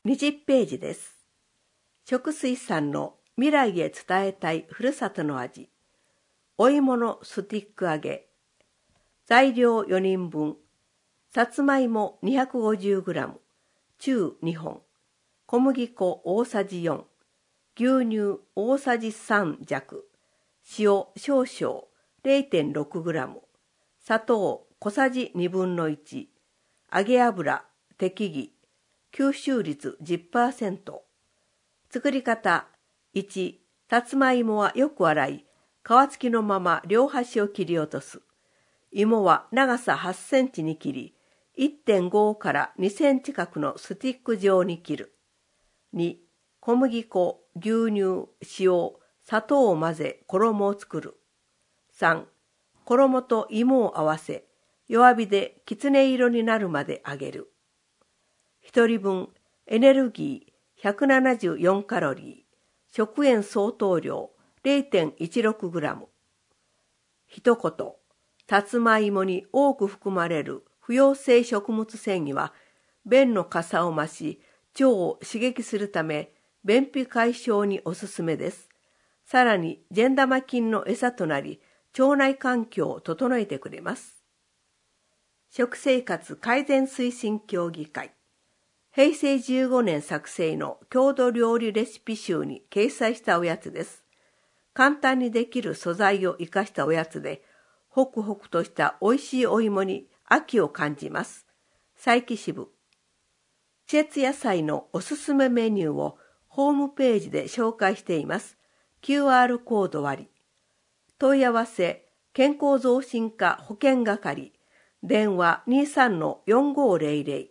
20ページです。食水産の未来へ伝えたいふるさとの味。お芋のスティック揚げ。材料4人分。さつまいも 250g、中2本。小麦粉大さじ4。牛乳大さじ3弱。塩少々 0.6g。砂糖小さじ1/2。揚げ油適宜。吸収率 10%。作り方。1、さつまいもはよく洗い、皮付きのまま両端を切り落とす。芋は長さ8センチに切り、1.5 から2センチ角のスティック状に切る。2、小麦粉、牛乳、塩、砂糖を混ぜ衣を作る。3、衣と芋を合わせ、弱火できつね色になるまで揚げる。1人分、エネルギー174カロリー、食塩相当量 0.16g。一言、さつまいもに多く含まれる不溶性食物繊維は、便のかを増し、腸を刺激するため、便秘解消におすすめです。さらに、善玉菌の餌となり、腸内環境を整えてくれます。食生活改善推進協議会。平成15年作成の郷土料理レシピ集に掲載したおやつです。簡単にできる素材を生かしたおやつで、ホクホクとした美味しいお芋に秋を感じます。佐伯支部。季節野菜のおすすめメニューをホームページで紹介しています。QR コード割り。問い合わせ、健康増進課保健係。電話 23-4500。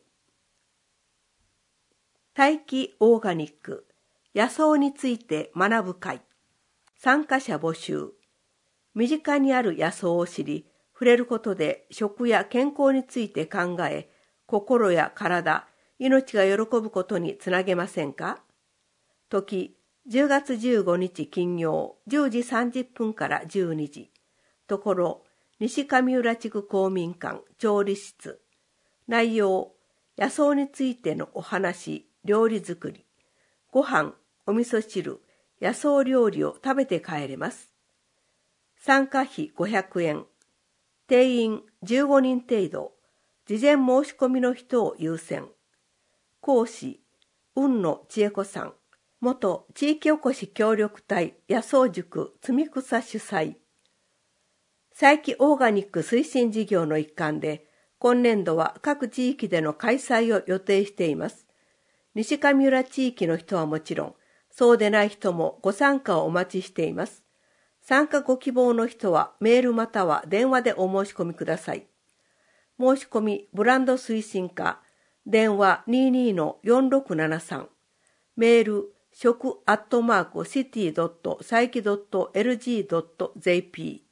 大気オーガニック。野草について学ぶ会。参加者募集。身近にある野草を知り、触れることで食や健康について考え、心や体、命が喜ぶことにつなげませんか？時、10月15日金曜10時30分から12時。ところ、西上浦地区公民館調理室。内容、野草についてのお話、料理作り。ご飯、お味噌汁、野草料理を食べて帰れます。参加費500円。定員15人程度。事前申し込みの人を優先。講師、雲野千恵子さん。元地域おこし協力隊野草塾積み草主催。佐伯オーガニック推進事業の一環で、今年度は各地域での開催を予定しています。西上浦地域の人はもちろん、そうでない人もご参加をお待ちしています。参加ご希望の人はメールまたは電話でお申し込みください。申し込みブランド推進課、電話 22-4673、メール食@city.saiki.lg.jp